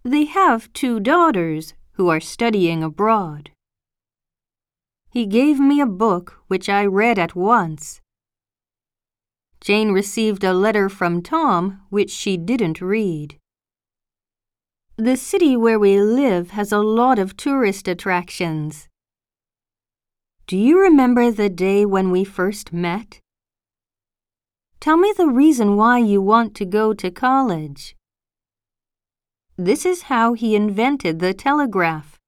They have 2 daughters who are studying abroad. He gave me a book which I read at once. Jane received a letter from Tom which she didn't read. The city where we live has a lot of tourist attractions. Do you remember the day when we first met? Tell me the reason why you want to go to college. This is how he invented the telegraph.